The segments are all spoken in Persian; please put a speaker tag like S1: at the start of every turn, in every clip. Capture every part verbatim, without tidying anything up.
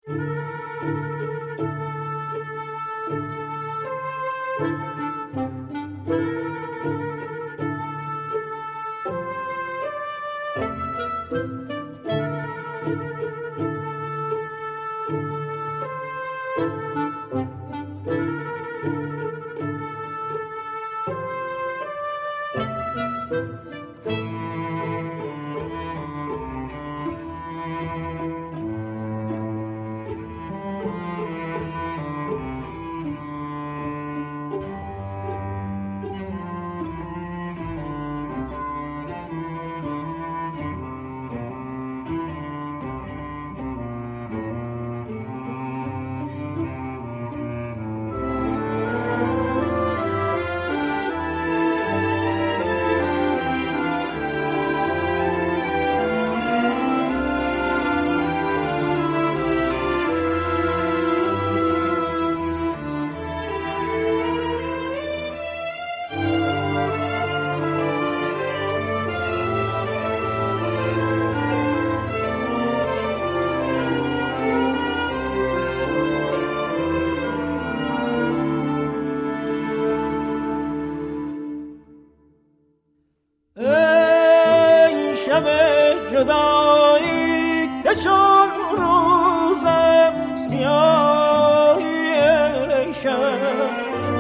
S1: جدایی که چون روزم سیاهی شب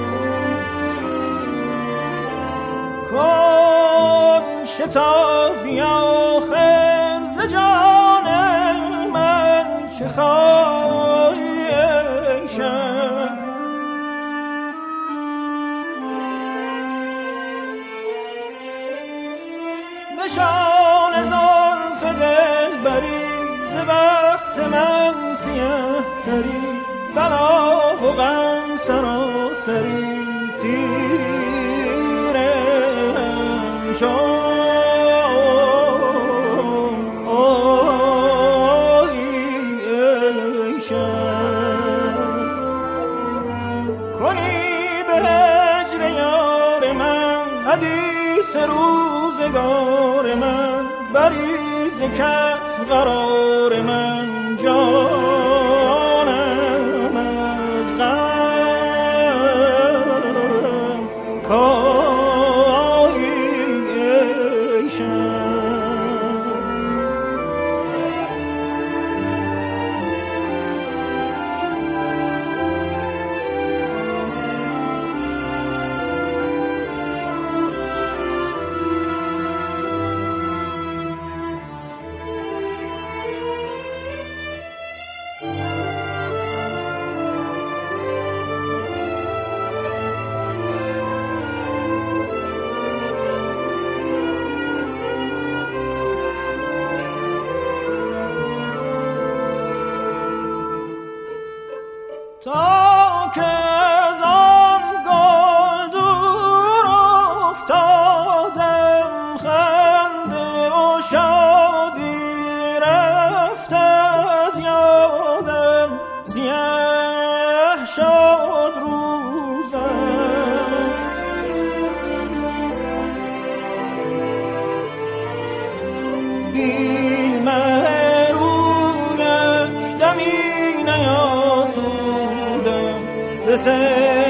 S1: کن شتابی آخر ز جان من چه خواهی شب نشان زلف دلبری ز بخت من سیه تری بلا و غم سراسری تیره چون آهی ای شب کنی به هجر یار من حدیث روزگار من بریز کف قرار من جانم از غم کاهی ای شب تا که از آن گل دور افتادم خنده و شادی رفت از یادم سیاه شد روزم بی مه رویش دمی نیاسودم به